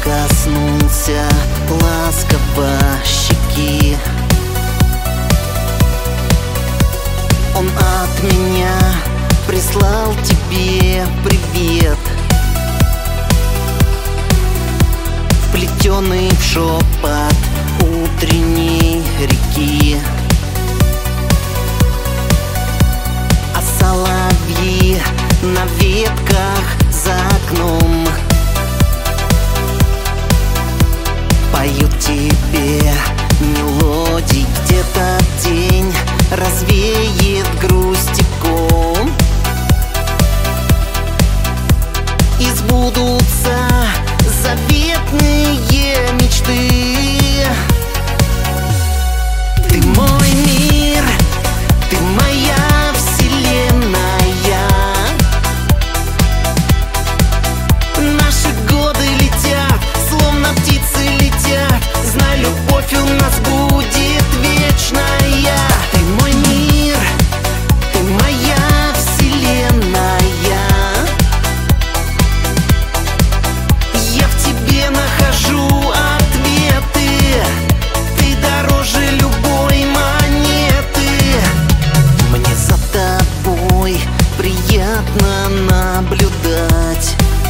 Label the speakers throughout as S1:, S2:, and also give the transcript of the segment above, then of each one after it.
S1: коснулся ласково щеки. Он от меня прислал тебе привет, вплетенный в шепот утренней реки. А соловьи на ветках за окном поют тебе мелодии. Где-то день развеет грусть и ком, и сбудутся заветные мечты. Ты мой мир, ты моя вселенная. Наши годы летят, словно птицы летят. Знай, любовь у нас будет вечная. Ты мой мир, ты моя вселенная. Я в тебе нахожу ответы. Ты дороже любой монеты. Мне за тобой приятно наблюдать,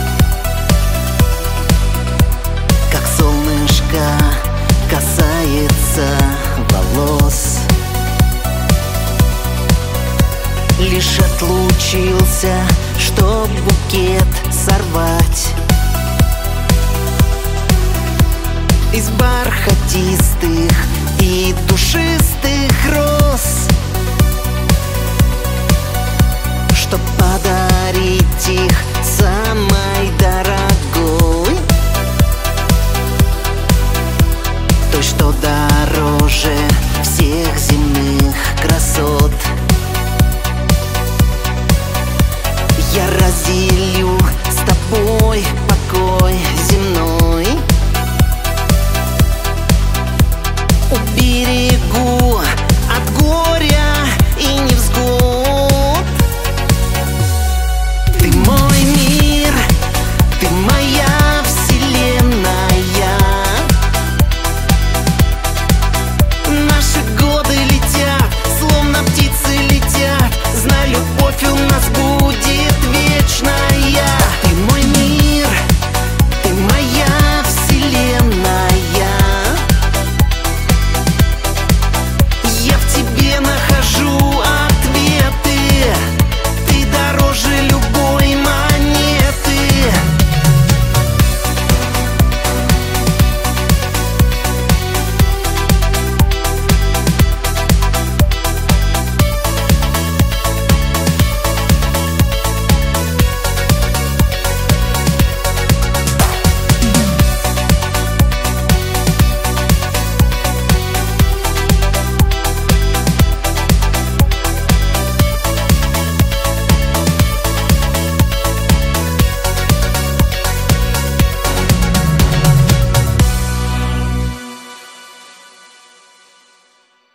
S1: как солнышко касается волос. Лишь отлучился, чтоб букет сорвать из бархатистых и душистых роз.